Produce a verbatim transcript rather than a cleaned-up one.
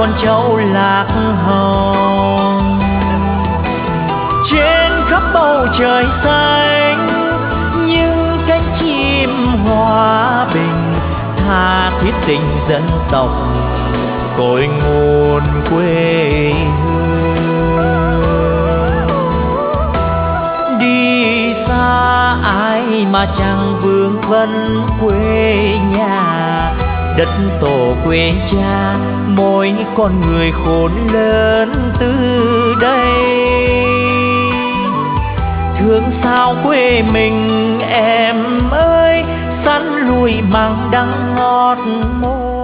con cháu lạc hồng. Trên khắp bầu trời xanh những cánh chim hòa bình, tha thiết tình dân tộc cội nguồn quê hương. Đi xa ai mà chẳng vương vấn quê nhà, đất tổ quê cha mỗi con người khôn lớn từ đây. Thương sao quê mình em ơi, sắn lùi măng đắng ngọt môi.